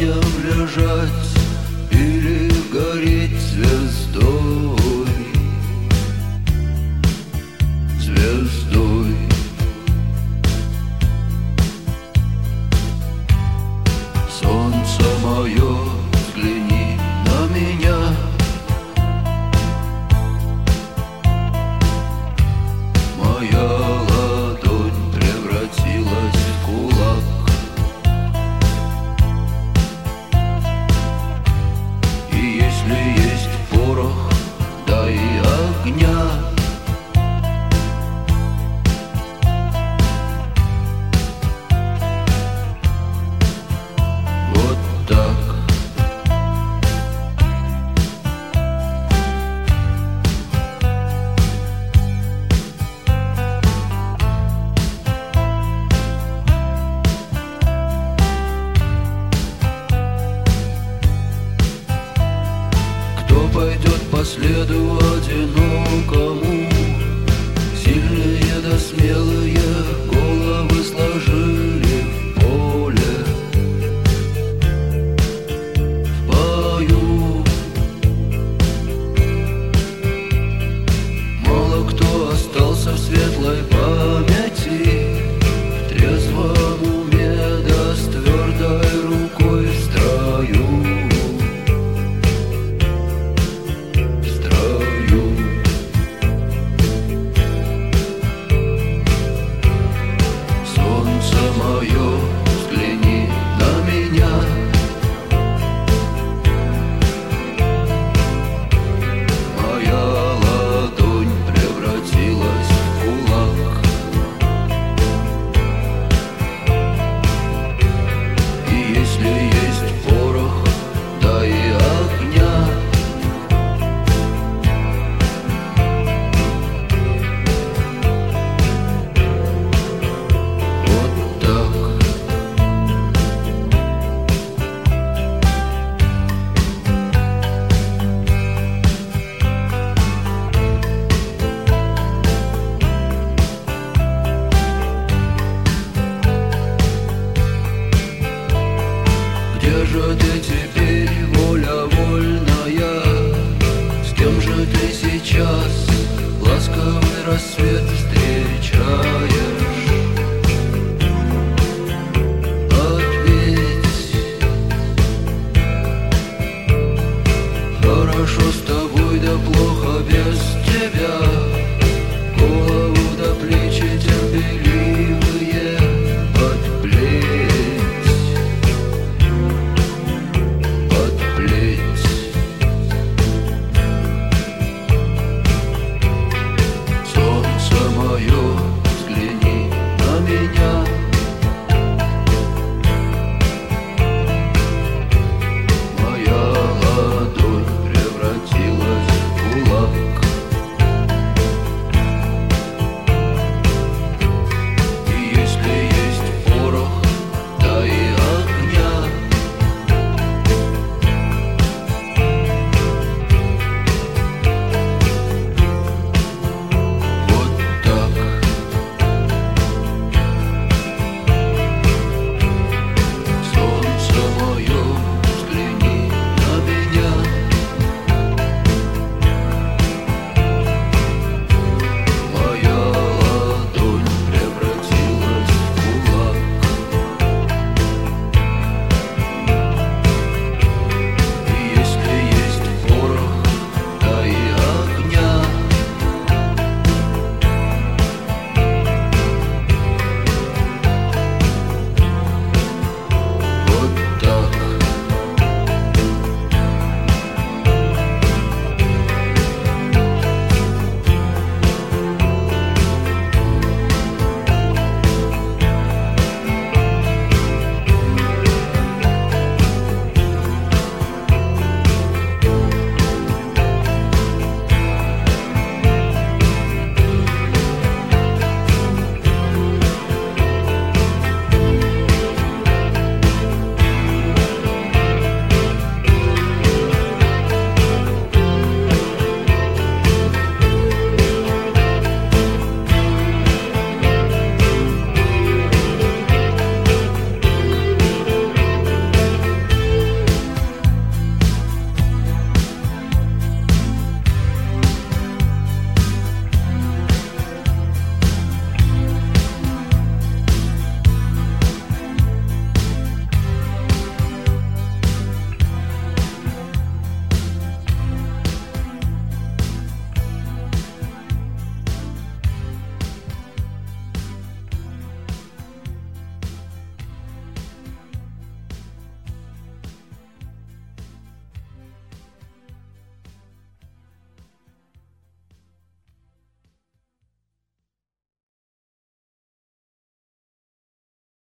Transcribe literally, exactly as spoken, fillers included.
камнем лежать или гореть звездой, звездой. Солнце мое, взгляни на меня. Моя ладонь превратилась в кулак. И если есть порох, дай огня. Вот так. Кто пойдет по следу одинокому? Сильные да смелые головы сложили в поле, в бою. Мало кто остался в светлой памяти, в трезвом уме да с твердой рукой в строю. Мое, взгляни на меня. Моя ладонь превратилась в кулак. И если есть порох, дай огня. Где же ты теперь, воля вольная? С кем же ты сейчас? Ласковый рассвет.